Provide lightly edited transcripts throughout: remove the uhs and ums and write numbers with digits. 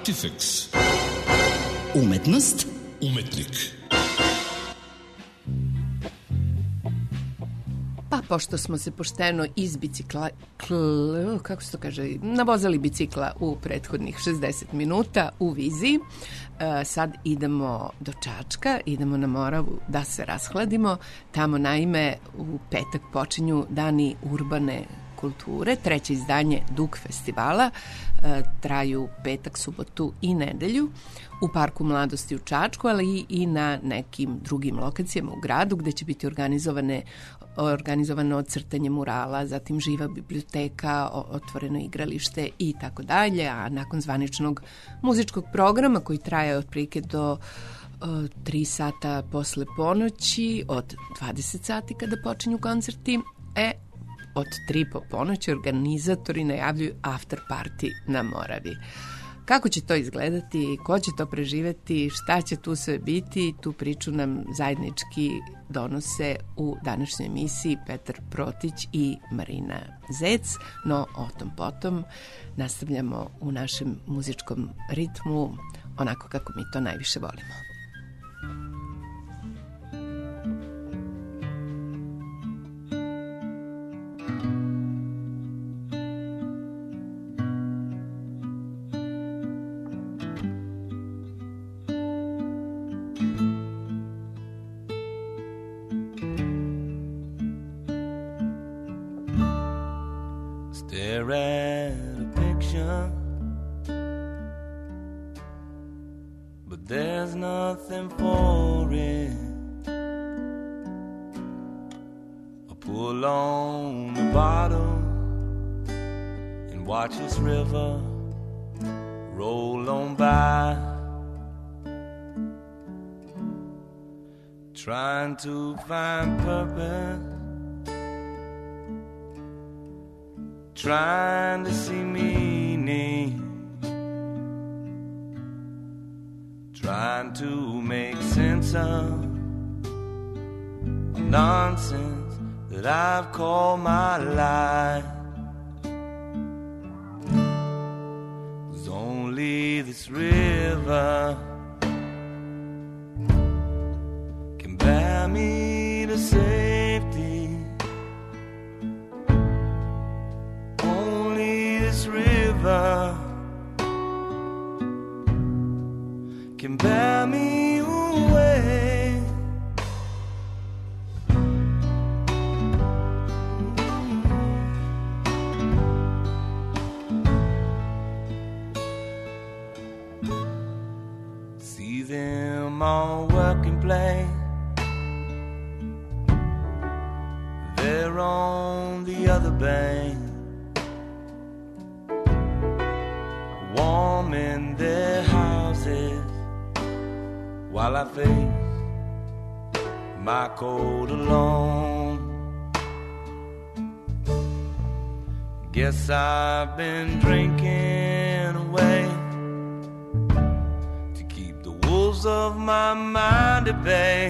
Artifex. Umetnost. Umetnik. Pa, pošto smo se pošteno iz bicikla, kako se to kaže, navozali bicikla u prethodnih 60 minuta u viziji, sad idemo do Čačka, idemo na Moravu da se rashladimo. Tamo, naime, u petak počinju Dani urbane kulture, treće izdanje Duk festivala, traju petak, subotu i nedelju u Parku mladosti u Čačku, ali i na nekim drugim lokacijama u gradu gde će biti organizovano crtanje murala, zatim živa biblioteka, otvoreno igralište i tako dalje, a nakon zvaničnog muzičkog programa koji traje otprilike do 3 sata posle ponoći, od 20 sati kada počinju koncerti, od 3 po ponoći organizatori najavljuju after party na Moravi. Kako će to izgledati, ko će to preživeti, šta će tu sve biti, tu priču nam zajednički donose u današnjoj emisiji Petar Protić i Marina Zec, no o tom potom nastavljamo u našem muzičkom ritmu, onako kako mi to najviše volimo. Stare at a picture, but there's nothing for it. I pull on the bottle and watch this river roll on by, trying to find purpose, trying to see meaning, trying to make sense of nonsense that I've called my life. 'Cause only this river can bear me to safety. River can bear me away. See them all work and play. They're on the other bank, warm in their houses, while I face my cold alone. Guess I've been drinking away to keep the wolves of my mind at bay.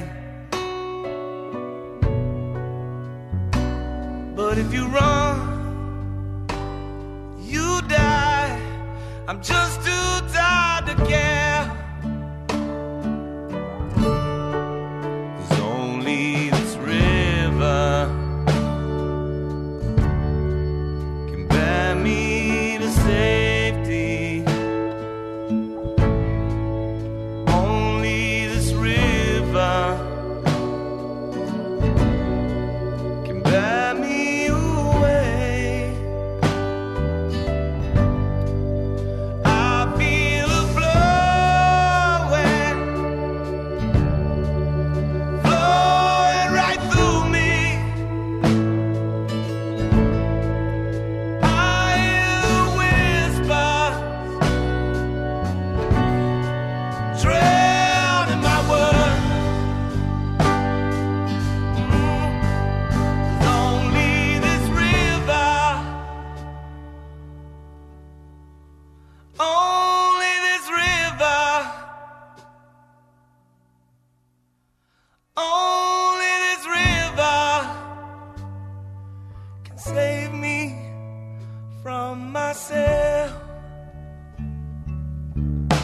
But if you run, you die. I'm just too tired to care. There's only this river can bear me to safety. Only this river can bear me away. from myself.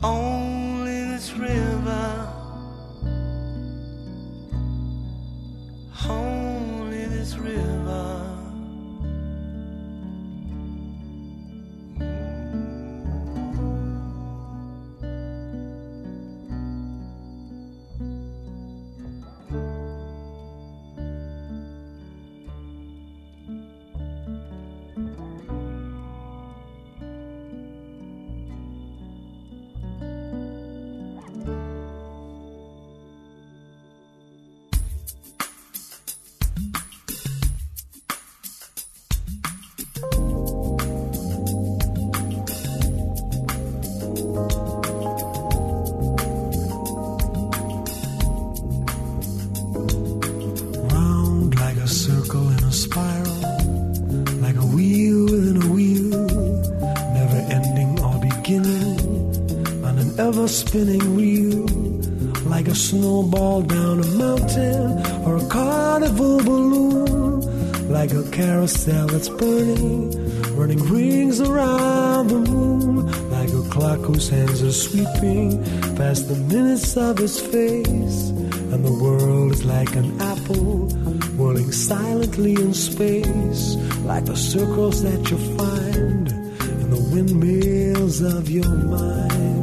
only this river, only this river. Spinning wheel, like a snowball down a mountain, or a carnival balloon, like a carousel that's running rings around the moon, like a clock whose hands are sweeping past the minutes of his face, and the world is like an apple whirling silently in space, like the circles that you find in the windmills of your mind.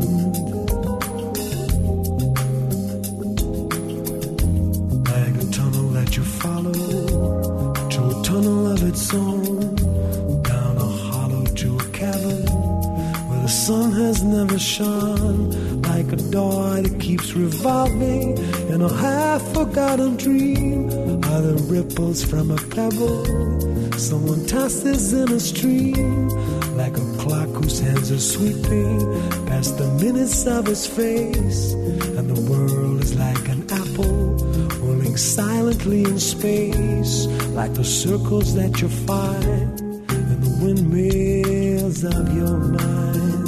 Down a hollow to a cavern where the sun has never shone, like a door that keeps revolving in a half-forgotten dream, are the ripples from a pebble someone tosses in a stream, like a clock whose hands are sweeping past the minutes of his face, and the world is like an apple whirling silently in space, like the circles that you find in the windmills of your mind.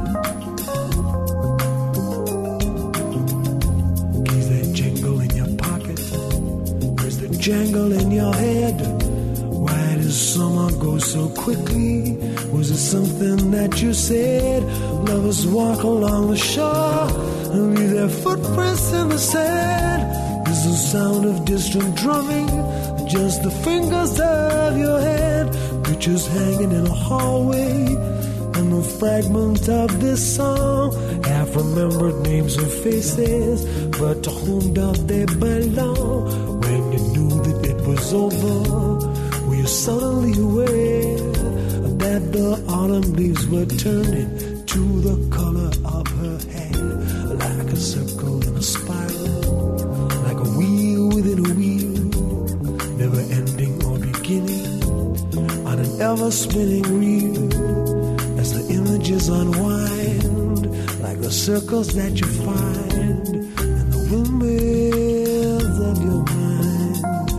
Keys that jingle in your pocket, where's the jangle in your head? Why does summer go so quickly? Was it something that you said? Lovers walk along the shore and leave their footprints in the sand. Is the sound of distant drumming just the fingers of your hand? Pictures hanging in a hallway, and the fragment of this song, half-remembered names and faces, but to whom do they belong? When you knew that it was over, were you suddenly aware that the autumn leaves were turning to the color of her hair, like a circle in a spiral, like a wheel within a wheel, never ending or beginning, on an ever-spinning reel, as the images unwind, like the circles that you find in the windmills of your mind.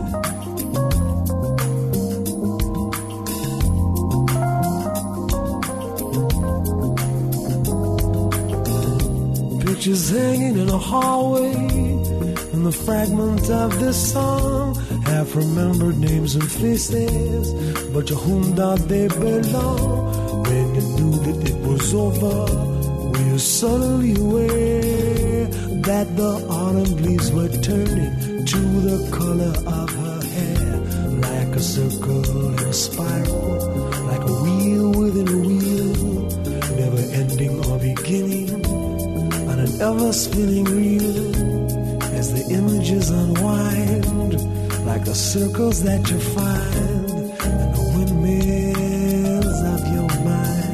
Pictures hanging in a hallway, and the fragment of this song, half-remembered names and faces, but to whom do they belong? When you knew that it was over, were you suddenly aware that the autumn leaves were turning to the color of her hair, like a circle in a spiral, like a wheel within a wheel, never ending or beginning, on an ever-spinning reel, as the images unwind, like the circles that you find in the windmills of your mind.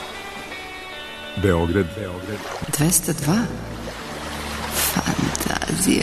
Beograd 202 Fantazija. iluzija.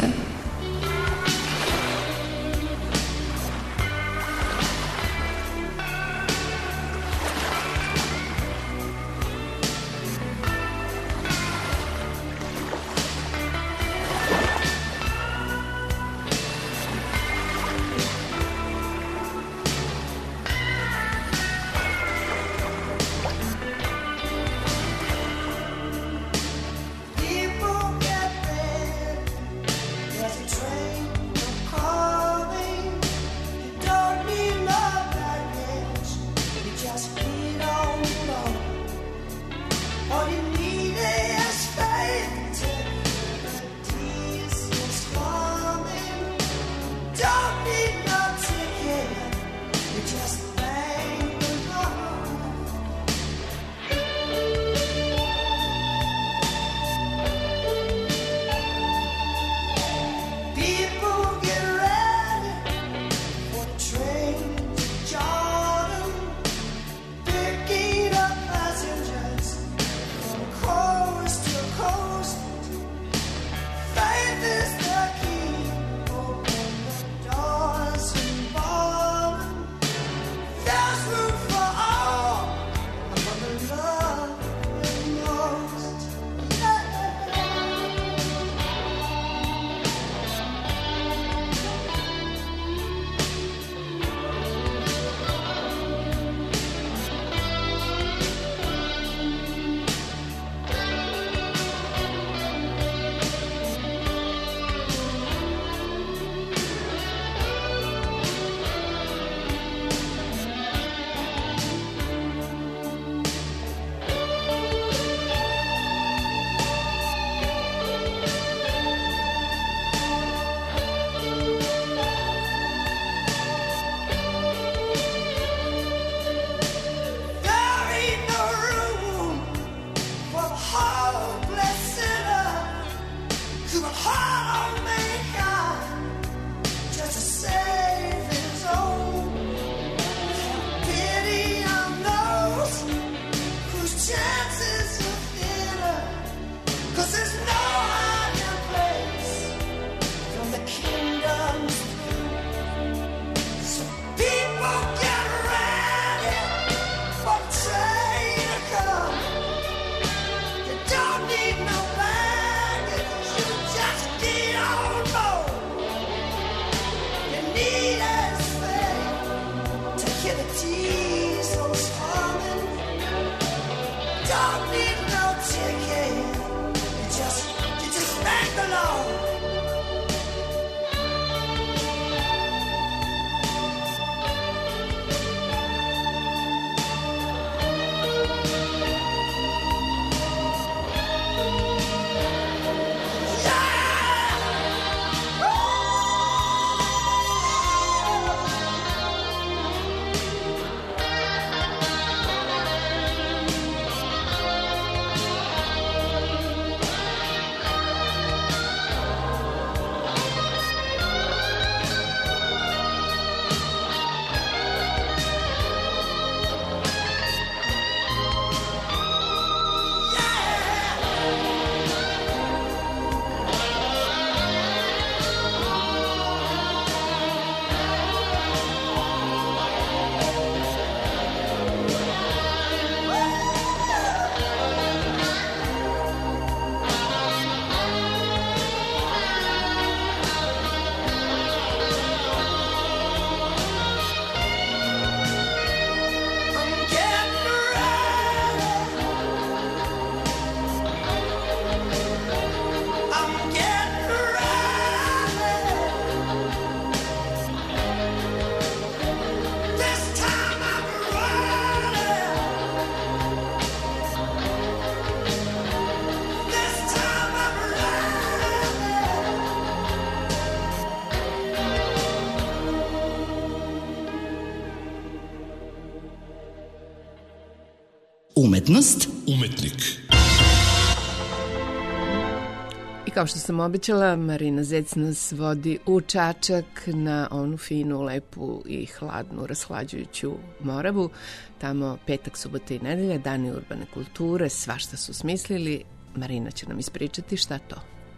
Umetnost, umetnik. I kao što sam obećala, Marina Zec nas vodi u Čačak na onu finu, lepu i hladnu, rashlađujuću Moravu. Tamo petak, subota i nedelja, dani urbane kulture, svašta su smislili. Marina će nam ispričati šta to.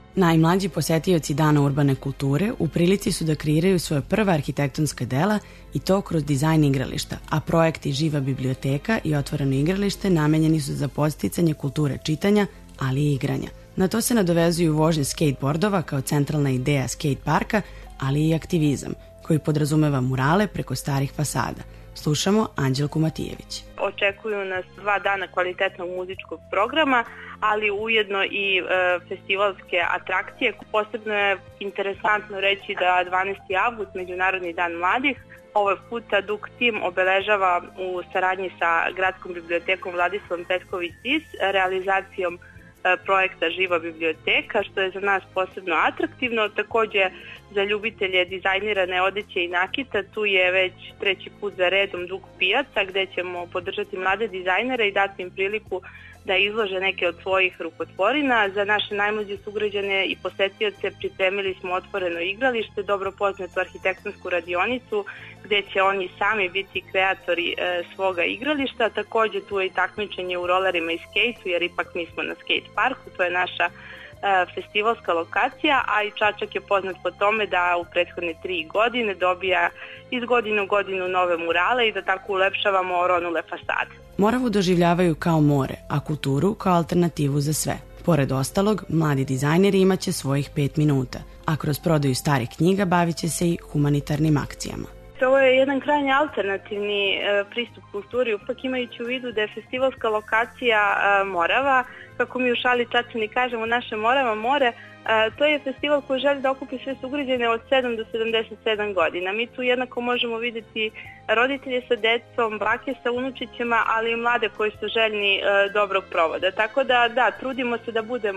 Najmlađi posetioci Dana urbane kulture u prilici su da kreiraju svoje prva arhitektonska dela i to kroz dizajn igrališta, a projekti Živa biblioteka i Otvoreno igralište namenjeni su za podsticanje kulture čitanja, ali i igranja. Na to se nadovezuju vožnje skateboardova kao centralna ideja skate parka, ali i aktivizam, koji podrazumeva murale preko starih fasada. Slušamo Anđelku Matijević. Očekuju nas 2 dana kvalitetnog muzičkog programa, ali ujedno i festivalske atrakcije. Posebno je interesantno reći da 12. avgust, Međunarodni dan mladih, ovaj puta Duk Tim obeležava u saradnji sa Gradskom bibliotekom Vladislavom Petković-Dis realizacijom projekta Živa biblioteka, što je za nas posebno atraktivno. Takođe, za ljubitelje dizajnirane odeće i nakita, tu je već 3. put za redom Duk pijaca, gde ćemo podržati mlade dizajnere i dati im priliku da izlože neke od svojih rukotvorina. Za naše najmlađe sugrađane i posetioce pripremili smo otvoreno igralište, dobro poznatu arhitektonsku radionicu, gde će oni sami biti kreatori svoga igrališta. Takođe, tu je i takmičenje u rolerima i skejtu, jer ipak mi smo na skate parku, to je naša festivalska lokacija, a i Čačak je poznat po tome da u prethodne 3 godine dobija iz godine u godinu nove murale i da tako ulepšavamo oronule fasade. Moravu doživljavaju kao more, a kulturu kao alternativu za sve. Pored ostalog, mladi dizajneri imaće svojih 5 minuta, a kroz prodaju starih knjiga bavit će se i humanitarnim akcijama. Ovo je jedan krajnje alternativni pristup kulturi, upak imajući u vidu da je festivalska lokacija Morava, kako mi u šali Čačani kažemo, naše Morava more. To je festival koji želi da okupi sve sugrađane od 7 do 77 godina. Mi tu jednako možemo videti roditelje sa decom, bake sa unučićima, ali i mlade koji su željni dobrog provoda. Tako da, trudimo se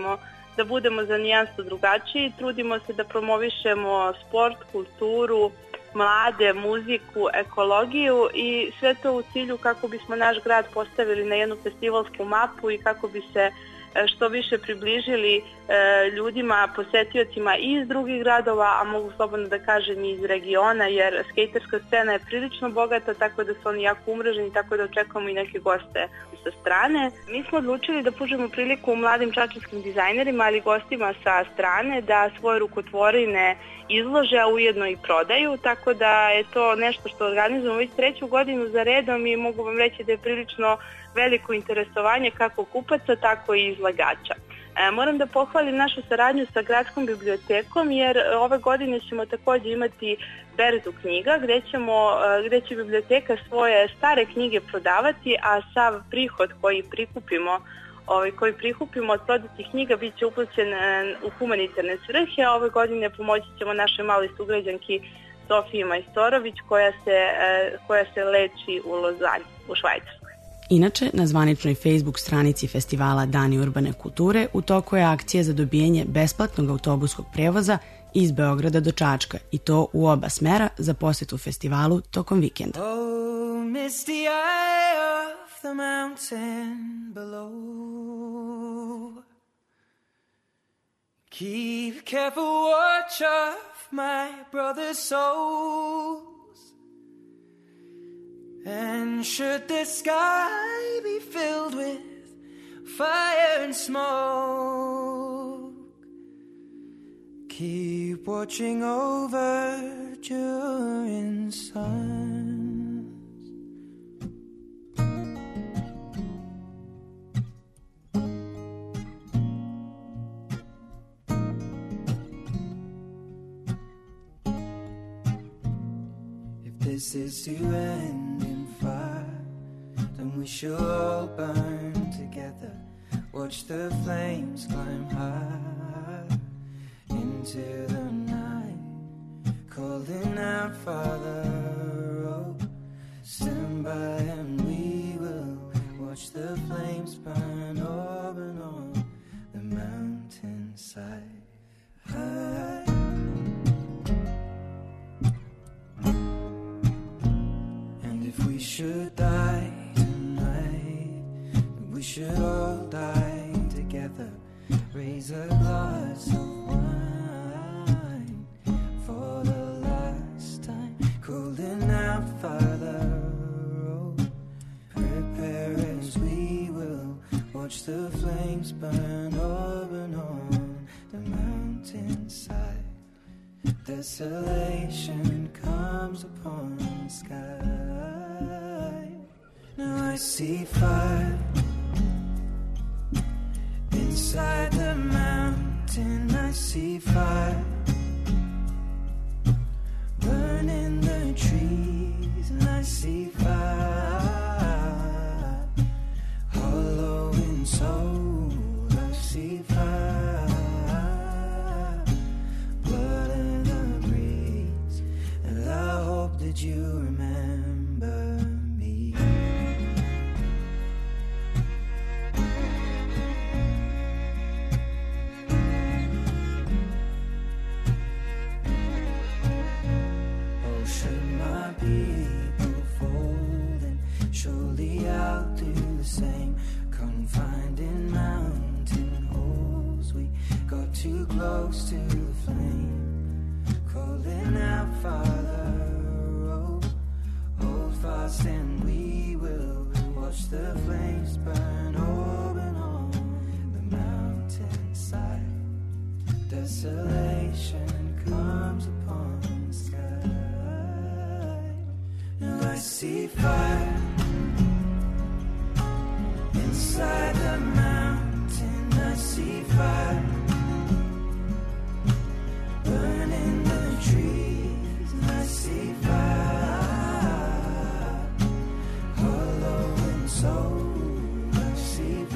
da budemo za nijansu drugačiji, trudimo se da promovišemo sport, kulturu, mlade, muziku, ekologiju i sve to u cilju kako bismo naš grad postavili na jednu festivalsku mapu i kako bi se što više približili ljudima, posetiocima i iz drugih gradova, a mogu slobodno da kažem i iz regiona, jer skejterska scena je prilično bogata, tako da su oni jako umreženi, tako da očekujemo i neke goste sa strane. Mi smo odlučili da pružimo priliku mladim čačanskim dizajnerima, ali gostima sa strane, da svoje rukotvorine izlože, a ujedno i prodaju, tako da je to nešto što organizujemo već 3. godinu za redom i mogu vam reći da je prilično veliko interesovanje kako kupaca, tako i izlagača. Moram da pohvalim našu saradnju sa Gradskom bibliotekom, jer ove godine ćemo takođe imati berzu knjiga gde će biblioteka svoje stare knjige prodavati, a sav prihod koji prikupimo od prodatih knjiga bit će uplaćen u humanitarne svrhe, a ove godine pomoći ćemo našoj maloj sugrađanki Sofiji Majstorović koja se leči u Lozani, u Švajcarskoj. Inače, na zvaničnoj Facebook stranici festivala Dani urbane kulture u toku je akcija za dobijanje besplatnog autobuskog prevoza iz Beograda do Čačka i to u oba smera za posetu festivalu tokom vikenda. Oh, misty eye of the mountain below, keep careful watch of my brother's souls. And should the sky be filled with fire and smoke, keep watching over during suns. If this is to end in fire, then we shall all burn together. Watch the flames climb high into the night, calling out, Father, oh, stand by and we will watch the flames burn over and on the mountainside. And if we should die tonight, we should all die together. Raise a glass of wine for the last time, calling out, Father, oh, prepare as we will watch the flames burn over and on the mountain. Desolation comes upon the sky. Now I see fire inside the mountain. I see fire burning the trees, and I see fire hollow in soul. I see fire, blood in the breeze, and I hope that you remember me. Oh, should my people fold, and surely I'll do the same. Confined in mountain holes, we got too close to the flame. Calling out, Father, oh, hold fast and we will watch the flames burn open on the mountainside. Desolation comes upon the sky. Now I see fire inside the mountain. I see fire burning the trees, and I see fire hollow in soul. I see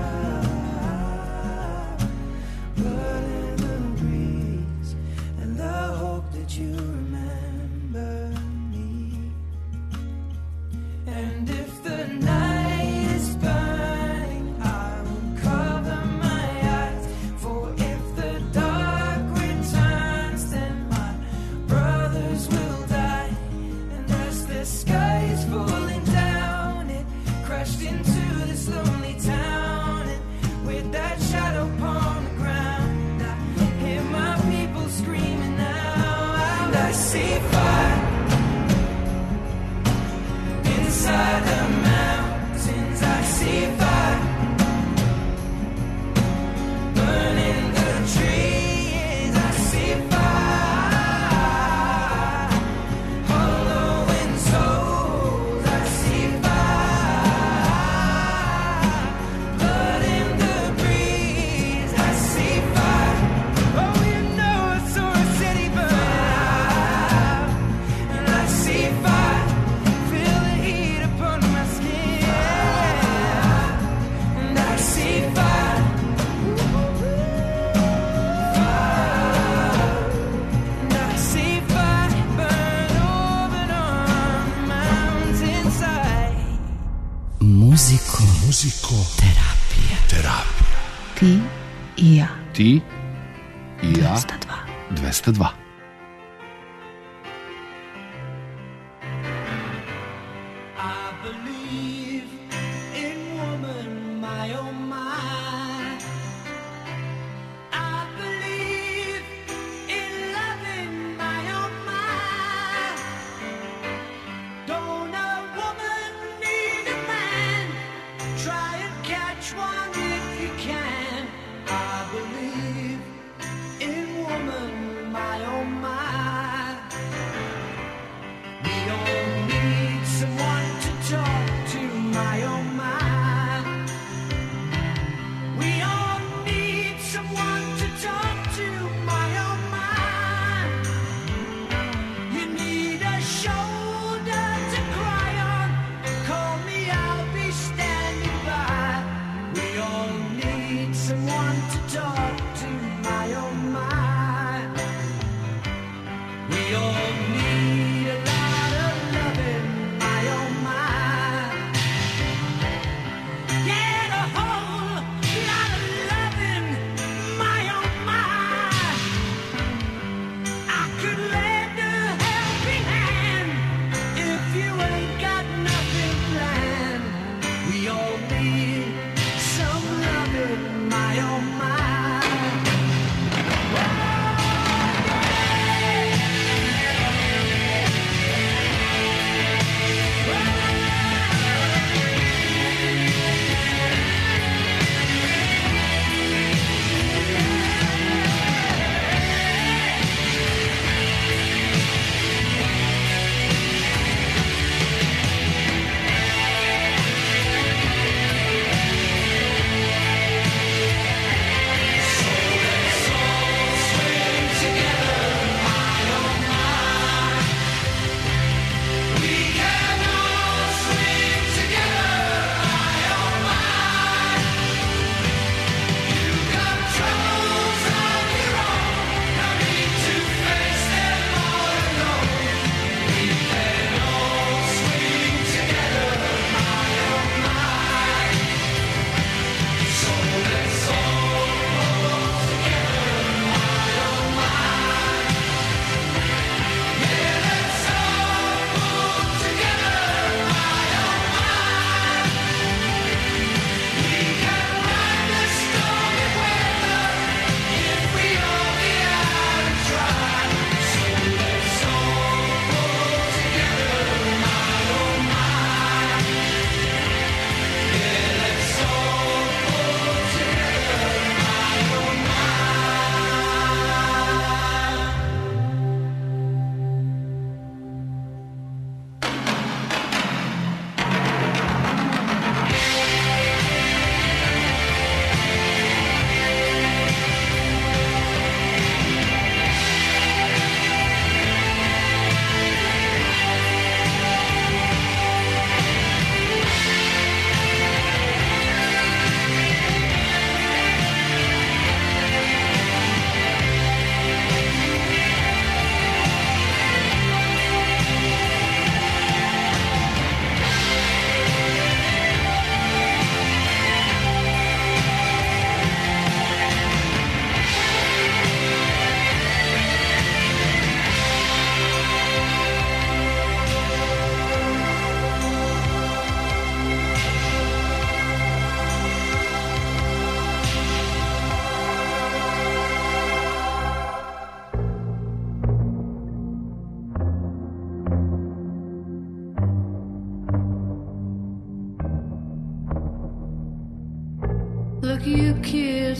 fire blood in the breeze, and I hope that you remember me. And if the night is burning, I will cover my eyes. For if the dark returns, then my brothers will die. And as the sky is falling down, it crashed into this lonely town. And with that shadow upon the ground, I hear my people screaming now. And I see fire inside the mountains. I see fire burning the trees. I see fire hollow in souls. I see fire blood in the breeze. I see fire. Oh, you know I saw a city burn. And I see fire, feel the heat upon my skin. And I see fire, and I see fire burn open on the mountainside. Muzikoterapija. Ti i ja. Ti i ja 202. 202. I believe in woman, my oh my. I believe in loving, my oh my. Don't a woman need a man? Try and catch one if you can. I believe in woman, my oh my. We all need someone to talk to, my oh my. We all need someone to talk to, my oh my. You need a shoulder to cry on. Call me, I'll be standing by. We all need someone to talk to, my oh my. We all need a lot of loving, my oh my. Get a whole lot of loving, my oh my. I could lend a helping hand if you ain't got nothing planned. We all need some loving, my oh my.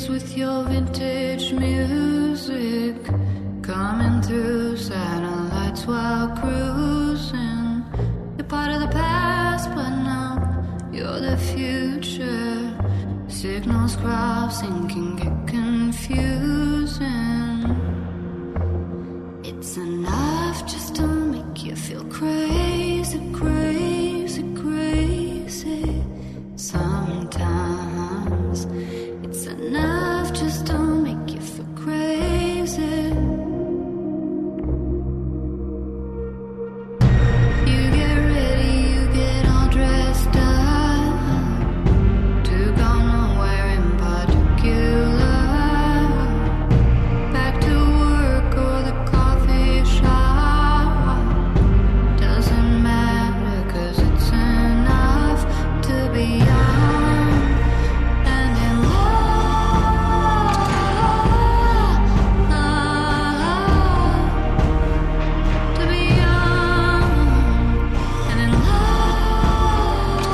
kids with your vintage music, coming through satellites while cruising. You're part of the past, but now you're the future. Signals crossing can get confusing. It's enough just to make you feel crazy, crazy, crazy. Sometimes it's enough just to make you feel crazy. You get ready, you get all dressed up to go nowhere in particular. Back to work or the coffee shop. Doesn't matter 'cause it's enough to be young and in love. To be young and in love.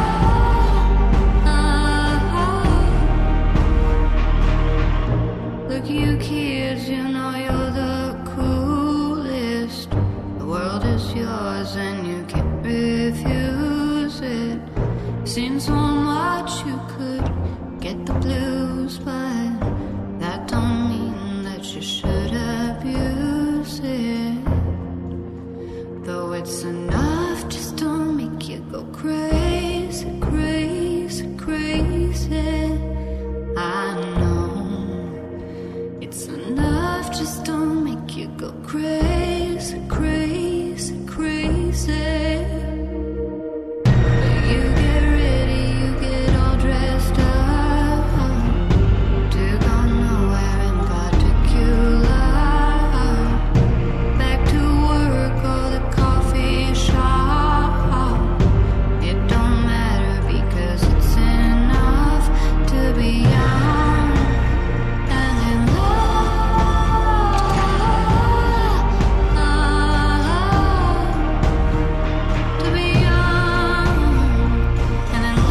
Look, you kids, you know you're the coolest. The world is yours and you can't refuse it. Seen so much you could get the blues, but that don't mean that you should abuse it. Though it's enough just to make you go crazy, crazy, crazy. I know it's enough just to make you go crazy, crazy, crazy. You get ready, you get all dressed up to go nowhere in particular. Back to work or the coffee shop. It don't matter because it's enough to be young and in love. To be young and in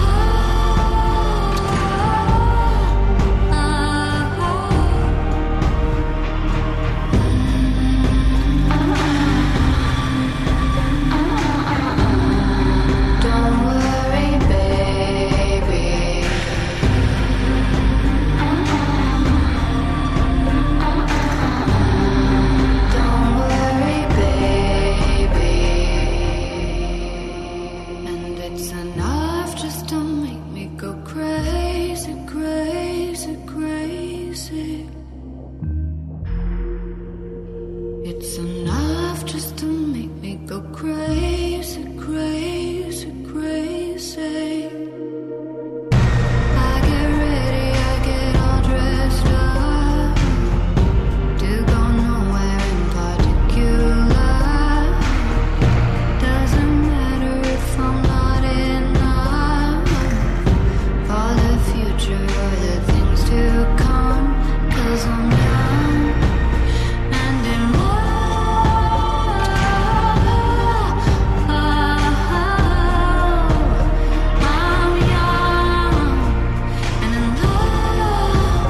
love. Don't worry, baby. Don't worry, baby. And it's enough just to make me go crazy, crazy, crazy. It's enough just to make me go crazy, crazy, crazy. I get ready, I get all dressed up to go nowhere in particular. Doesn't matter if I'm not enough for the future or the things to come, 'cause I'm young and in love. I'm young and in love.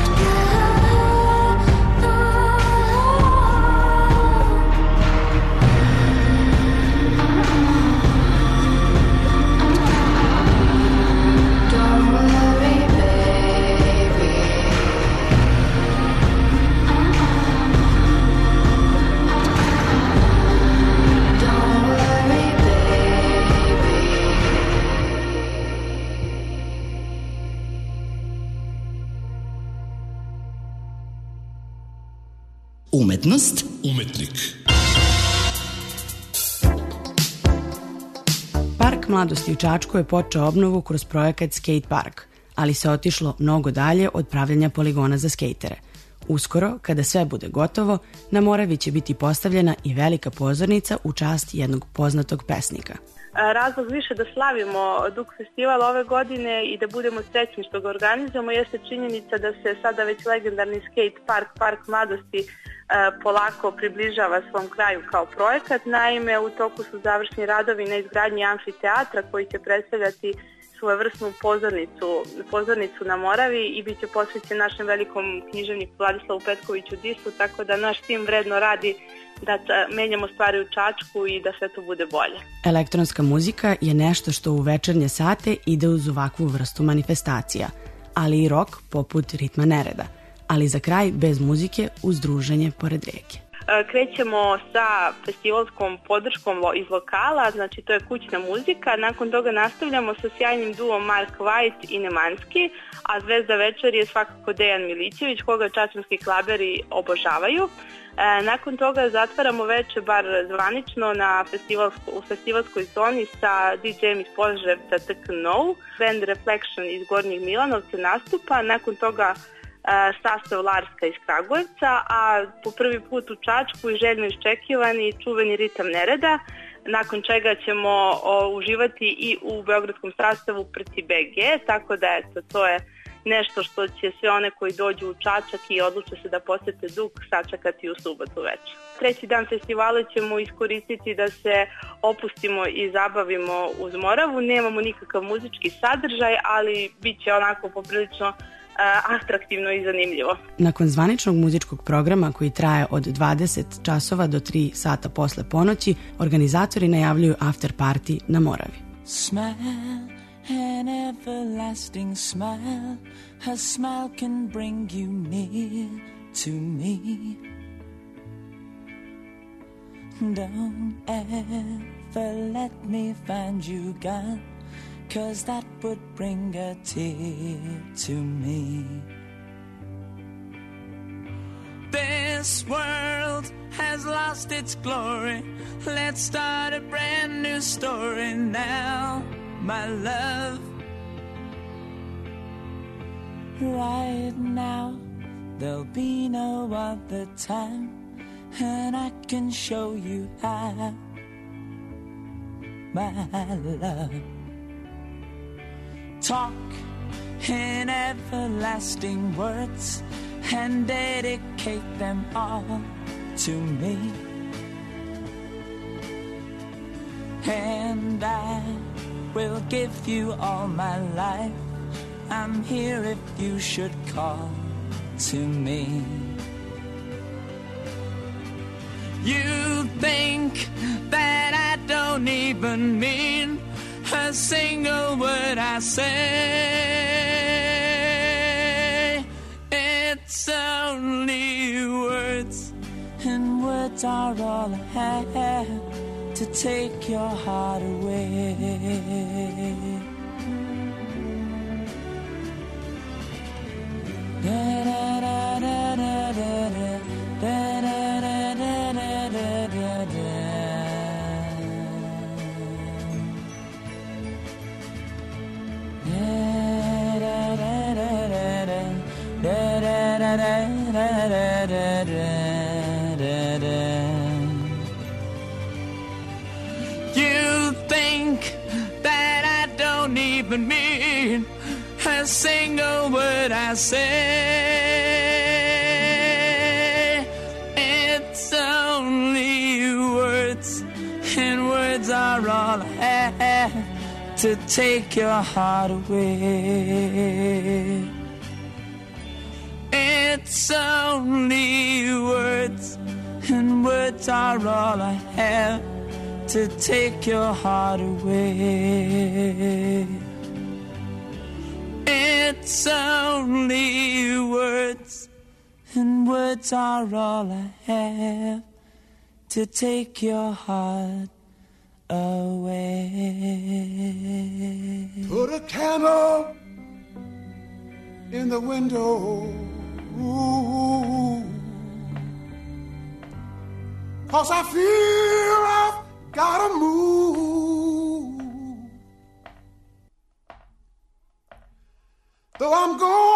Don't worry, baby. Don't worry, baby. Umetnost, Umetnik. Park mladosti u Čačku je počeo obnovu kroz projekat Skate Park, ali se otišlo mnogo dalje od pravljenja poligona za skejtere. Uskoro, kada sve bude gotovo, na Moravi će biti postavljena i velika pozornica u čast jednog poznatog pesnika. Razlog više da slavimo Duk festival ove godine i da budemo srećni što ga organizujemo jeste činjenica da se sada već legendarni skate park, Park mladosti, polako približava svom kraju kao projekat. Naime, u toku su završni radovi na izgradnji amfiteatra koji će predstavljati svojevrsnu pozornicu na Moravi i bit će posvećen našem velikom književniku Vladislavu Petkoviću Disu, tako da naš tim vredno radi da menjamo stvari u Čačku i da sve to bude bolje. Elektronska muzika je nešto što u večernje sate ide uz ovakvu vrstu manifestacija, ali i rock poput Ritma nereda, ali za kraj bez muzike uz druženje pored reke. Krećemo sa festivalskom podrškom iz lokala, znači to je kućna muzika. Nakon toga nastavljamo sa sjajnim duom Mark White i Nemanski, a zvezda večeri je svakako Dejan Milićević, koga čačanski klaberi obožavaju. Nakon toga zatvaramo veče, bar zvanično, u festivalskoj zoni sa DJ-em iz Požarevca TKNO. Band Reflection iz Gornjeg Milanovca nastupa, nakon toga sastav Larska iz Kragujevca, a po prvi put u Čačku i željno iščekivani čuveni Ritam nereda, nakon čega ćemo uživati i u beogradskom sastavu Prci BG, tako da eto, to je nešto što će sve one koji dođu u Čačak i odluče se da posete Duk sačekati u subotu večer. Treći dan festivala ćemo iskoristiti da se opustimo i zabavimo uz Moravu. Nemamo nikakav muzički sadržaj, ali bit će onako poprilično atraktivno i zanimljivo. Nakon zvaničnog muzičkog programa koji traje od 20 časova do 3 sata posle ponoći, organizatori najavljuju after party na Moravi. Smile, an everlasting smile. Her smile can bring you near to me. Don't ever let me find you gone, 'cause that would bring a tear to me. This world has lost its glory. Let's start a brand new story now, my love. Right now, there'll be no other time, and I can show you how, my love. Talk in everlasting words and dedicate them all to me, and I will give you all my life. I'm here if you should call to me. You think that I don't even mean a single word I say. It's only words, and words are all I have to take your heart away. Da da da da da da da da da da da da da da. You think that I don't even mean a single word I say. It's only words, and words are all I have to take your heart away. It's only words, and words are all I have to take your heart away. It's only words, and words are all I have to take your heart away. Put a candle in the window, ooh, 'cause I feel I've gotta move. Though I'm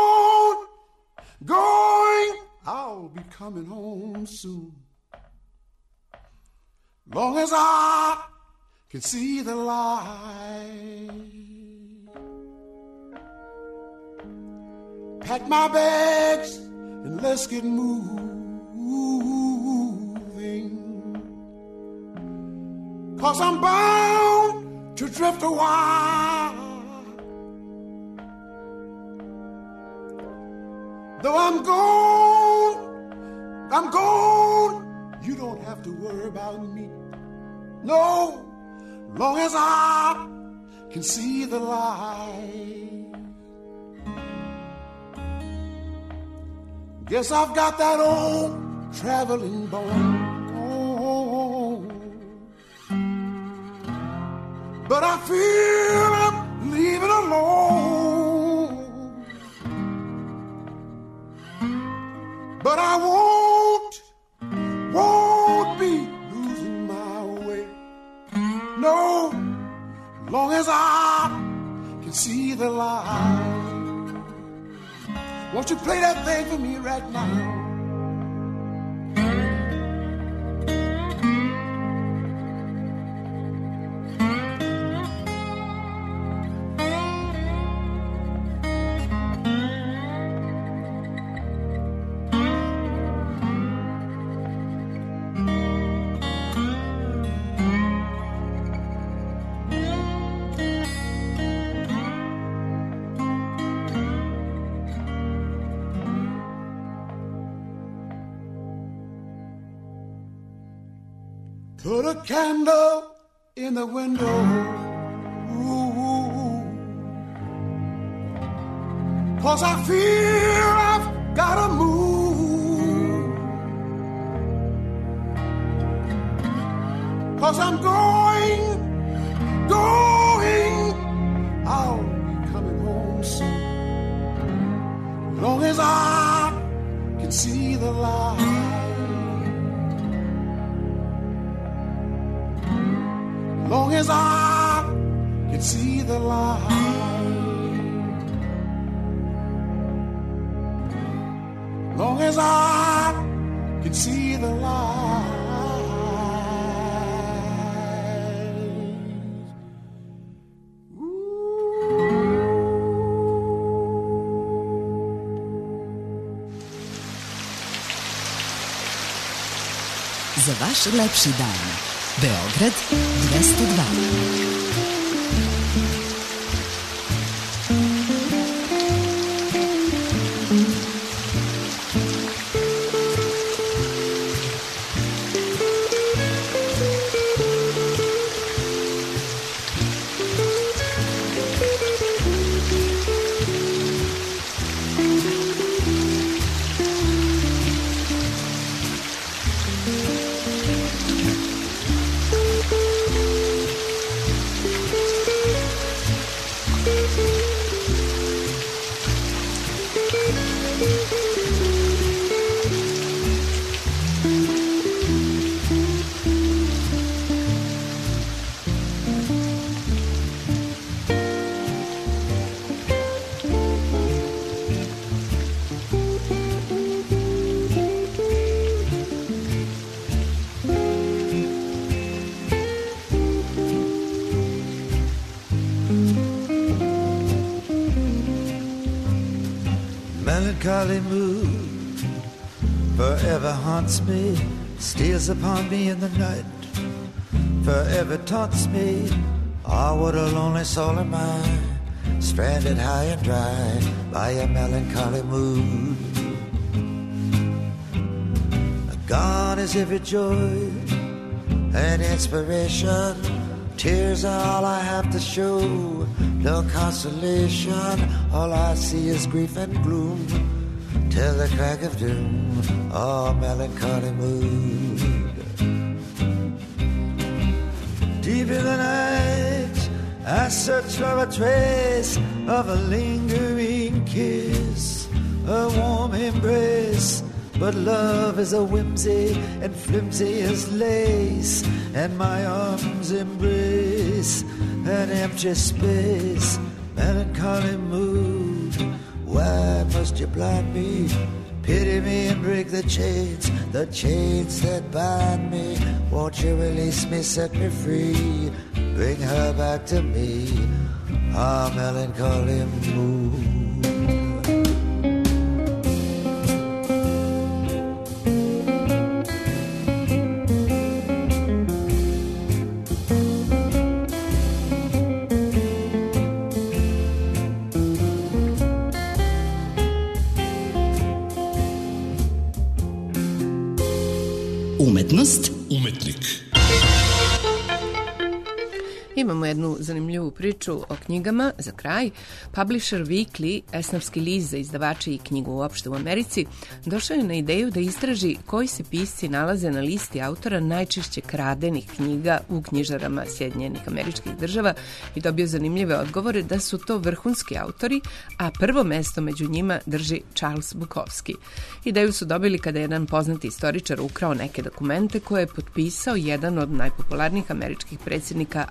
going, I'll be coming home soon. Long as I can see the light. Pack my bags and let's get moving, 'cause I'm bound to drift a while Though I'm gone, you don't have to worry about me. No, long as I can see the light. Guess I've got that old traveling bone. But I feel I'm leaving alone. But I won't be losing my way. No, long as I can see the light. Won't you play that thing for me right now? Put a candle in the window. Ooh, 'cause I fear I've gotta move. 'Cause I'm going, I'll be coming home soon. Long as I can see the light. Long as I can see the light. Long as I can see the light. Za vaš lepši dan. Beograd 202. Melancholy mood forever haunts me, steals upon me in the night, forever taunts me. Oh, what a lonely soul am I, stranded high and dry by a melancholy mood. Gone is every joy and inspiration, tears are all I have to show, no consolation, all I see is grief and gloom, till the crack of doom, oh melancholy mood. Deep in the night, I search for a trace of a lingering kiss, a warm embrace, but love is a whimsy and flimsy as lace, and my arms embrace an empty space. Melancholy mood, why must you blind me? Pity me and break the chains that bind me. Won't you release me, set me free, bring her back to me, ah, melancholy mood. Umetnost. Umetnik. Imamo jednu zanimljivu priču o knjigama za kraj. Publisher Weekly, esnafski list za izdavače i knjigu uopšte u Americi, došao je na ideju da istraži koji se pisci nalaze na listi autora najčešće kradenih knjiga u knjižarama Sjedinjenih Američkih Država i dobio zanimljive odgovore da su to vrhunski autori, a prvo mesto među njima drži Charles Bukowski. Ideju su dobili kada je jedan poznati istoričar ukrao neke dokumente koje je potpisao jedan od najpopularnijih američkih predsjednika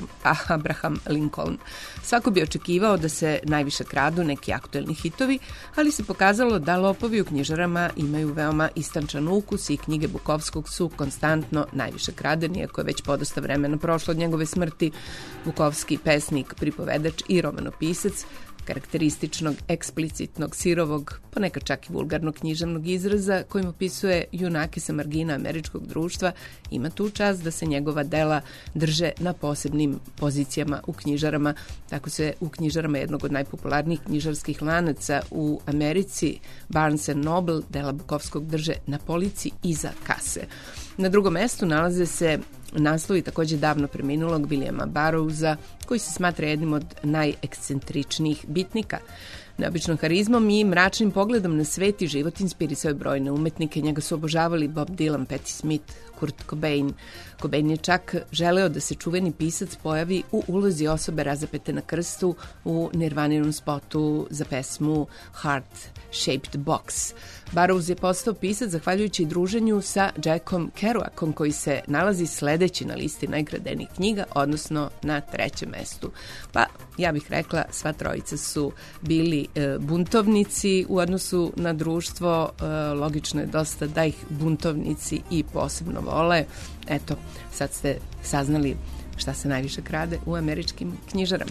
Abraham Lincoln. Svako bi očekivao da se najviše kradu neki aktuelni hitovi, ali se pokazalo da lopovi u knjižarama imaju veoma istančan ukus i knjige Bukovskog su konstantno najviše kradeni, iako je već podosta vremena prošlo od njegove smrti. Bukovski pesnik, pripovedač i romanopisac, karakterističnog, eksplicitnog, sirovog, ponekad čak i vulgarnog književnog izraza kojim opisuje junake sa margina američkog društva, ima tu čast da se njegova dela drže na posebnim pozicijama u knjižarama. Tako se u knjižarama jednog od najpopularnijih knjižarskih lanaca u Americi, Barnes & Noble, dela Bukovskog drže na polici iza kase. Na drugom mestu nalaze se naslovi takođe davno preminulog Williama Burroughsa, koji se smatra jednim od najekscentričnijih bitnika. Neobičnom harizmom i mračnim pogledom na svet i život inspirisao je brojne umetnike. Njega su obožavali Bob Dylan, Patti Smith, Kurt Cobain. Cobain je čak želeo da se čuveni pisac pojavi u ulozi osobe razapete na krstu u Nirvaninom spotu za pesmu Heart Shaped Box. Burroughs je postao pisac zahvaljujući druženju sa Jackom Kerouacom, koji se nalazi sledeći na listi najkradenijih knjiga, odnosno na 3. mestu. Pa, ja bih rekla, sva trojica su bili buntovnici u odnosu na društvo. Logično je dosta da ih buntovnici i posebno vole. Eto, sad ste saznali šta se najviše krade u američkim knjižarama.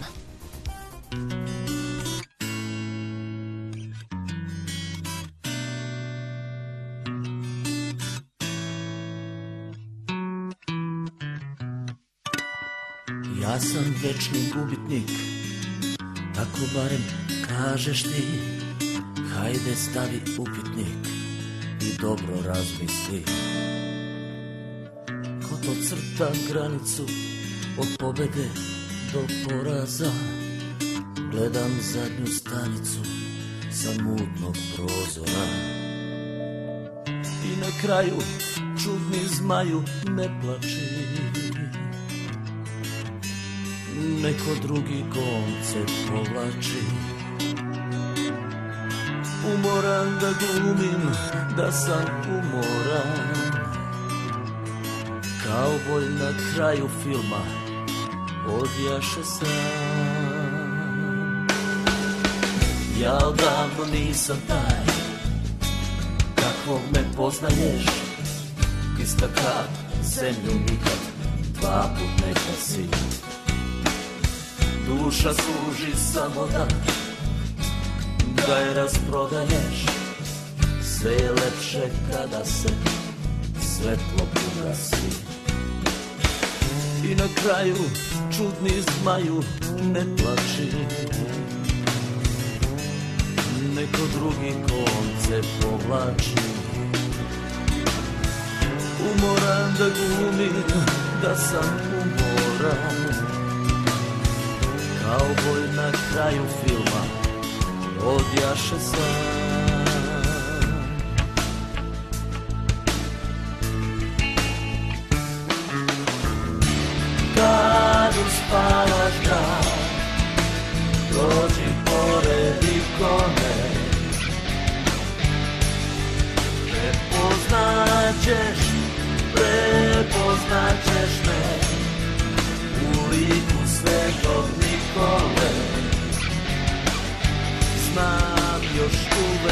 Ja sam večni gubitnik, tako barem kažeš ti. Hajde stavi upitnik i dobro razmisli. Ko to crta granicu od pobede do poraza? Gledam zadnju stanicu sa mutnog prozora. I na kraju čudni zmaju ne plači, neko drugi koncept povlači. Umoran da glumim da sam umoran, kauboj na kraju filma odjaše sam. Ja odavno nisam taj kakvog me poznaješ, ista kap zemlju nikad dva put ne gasi. Duša služi samo da je rasprodaješ. Sve je lepše kada se svetlo ugasi. I na kraju čudni zmaju ne plači, neko drugi konce povlači. Umoran da glumim da sam umoran, kauboj na kraju filma odjaše sam. Kad uspavaš dan, dođi pored ikone, prepoznaćeš me u liku Svetog Nikole. Znam još uvek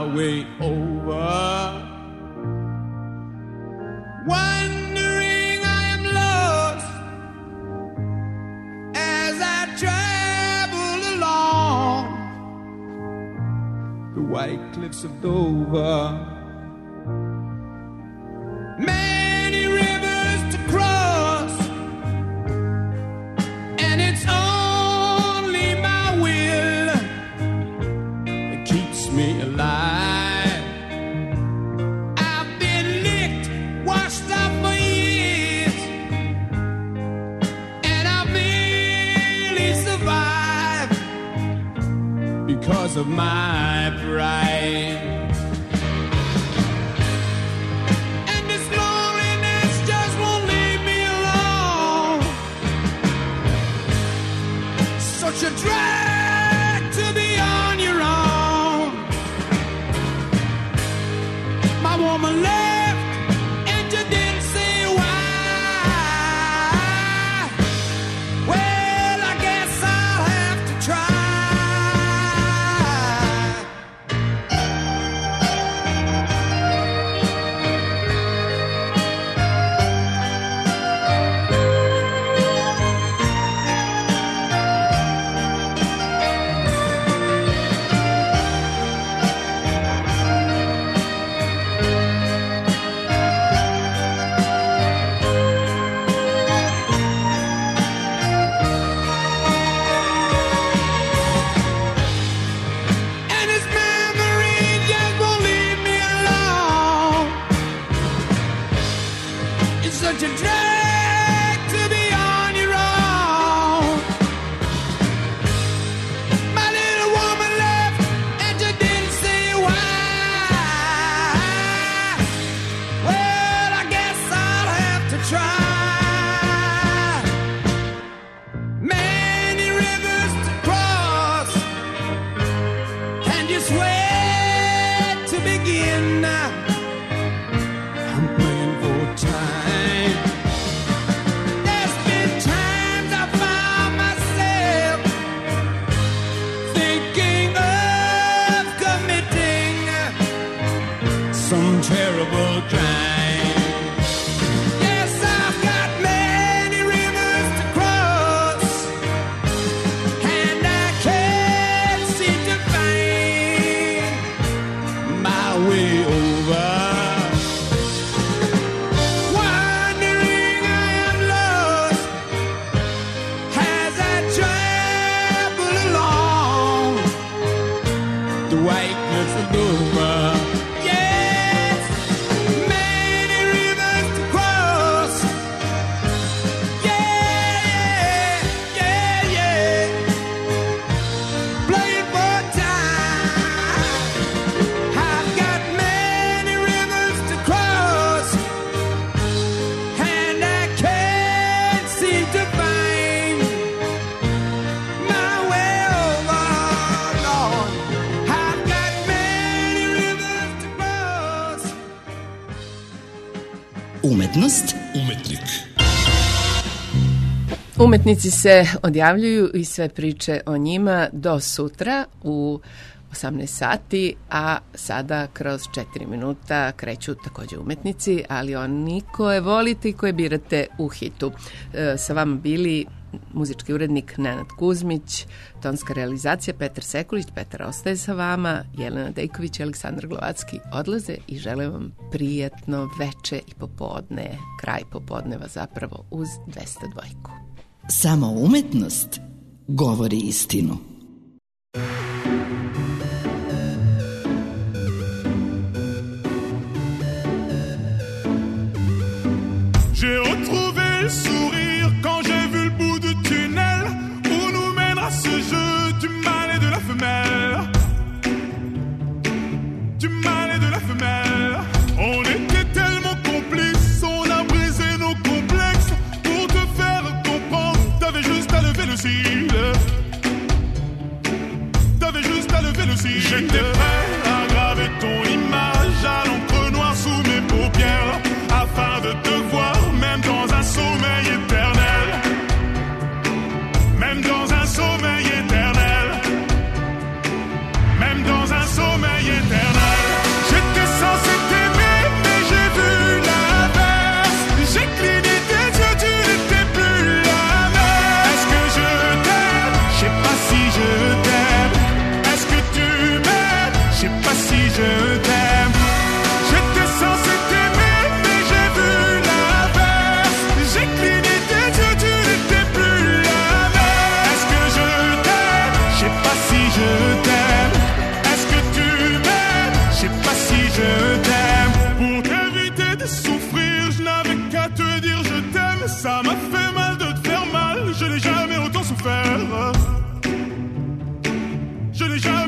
way over. Wondering I am lost as I travel along the white cliffs of Dover. Many rivers to cross, and it's only my will that keeps me alive. I've been licked, washed up for years, and I barely survived because of my pride. Such a drag to be on your own. My woman left and you didn't say why. Well, I guess I'll have to try. Such a drag to be on your own. My little woman left and you didn't say why. Well, I guess I'll have to try. Many rivers to cross, and you swear to begin. I'm playing for time. Some terrible crime. Yes, I've got many rivers to cross, and I can't seem to find my way over. Wondering I am lost as I travel along the white cliffs of Dover. Umetnost. Umetnik. Umetnici se odjavljuju i sve priče o njima do sutra u 18 sati, a sada kroz 4 minuta kreću također umetnici, ali oni koje volite i koje birate u hitu. Sa vama bili muzički urednik Nenad Kuzmić, tonska realizacija Petar Sekulić. Petar ostaje sa vama, Jelena Dejković i Aleksandar Glovacki odlaze i želim vam prijatno veče i popodne, kraj popodneva zapravo uz 202. Samo umetnost govori istinu. J'ai retrouvé le sourire quand j'ai vu le bout du tunnel où nous mènera ce jeu du mâle et de la femelle. Du mâle et de la femelle. On était tellement complices, on a brisé nos complexes. Pour te faire comprendre, t'avais juste à lever le cil. T'avais juste à lever le cil. J'étais prêt à graver ton image à l'encre noire sous mes paupières, afin de te voir même dans un sommeil éternel. Même dans un sommeil éternel. Même dans un sommeil éternel.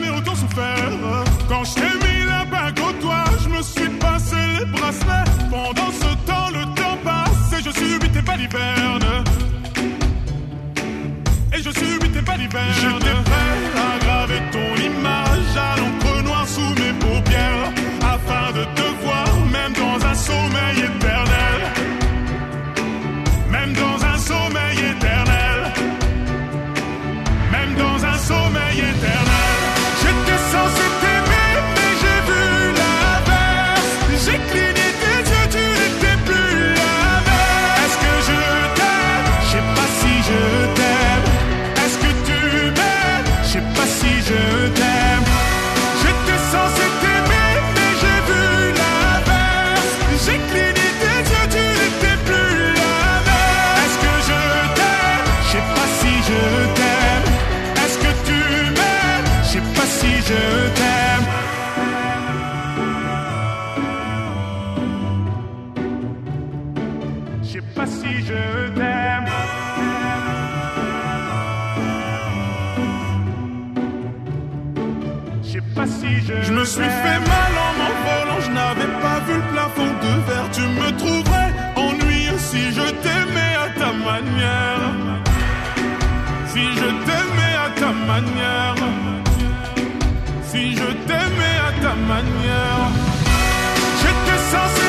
jamais autant souffert. Quand je t'ai mis la bague au doigt, je me suis passé les bracelets. Pendant ce temps, le temps passe et je subis tes balivernes. Et je subis tes balivernes. J'étais prêt à graver ton image à l'encre noire sous mes paupières, afin de te voir même dans un sommeil éternel. Même dans un sommeil éternel. Même dans un sommeil éternel. J'étais censé t'aimer, mais j'ai vu l'inverse. J'ai cligné tes yeux, tu n'étais plus la même. Est-ce que je t'aime? Je sais pas si je t'aime. Est-ce que tu m'aimes? Je sais pas si je t'aime. J'étais censé t'aimer, mais j'ai vu l'inverse. J'ai cligné tes yeux, tu n'étais plus la même. Est-ce que je t'aime? Je sais pas si je t'aime. Est-ce que tu m'aimes? Je sais pas si je t'aime. Je sais pas si je t'aime. Je sais pas si je me suis fait mal en m'envolant, je n'avais pas vu le plafond de verre. Tu me trouverais ennuyeux si je t'aimais à ta manière. Si je t'aimais à ta manière. Si je t'aimais à ta manière. J'étais censé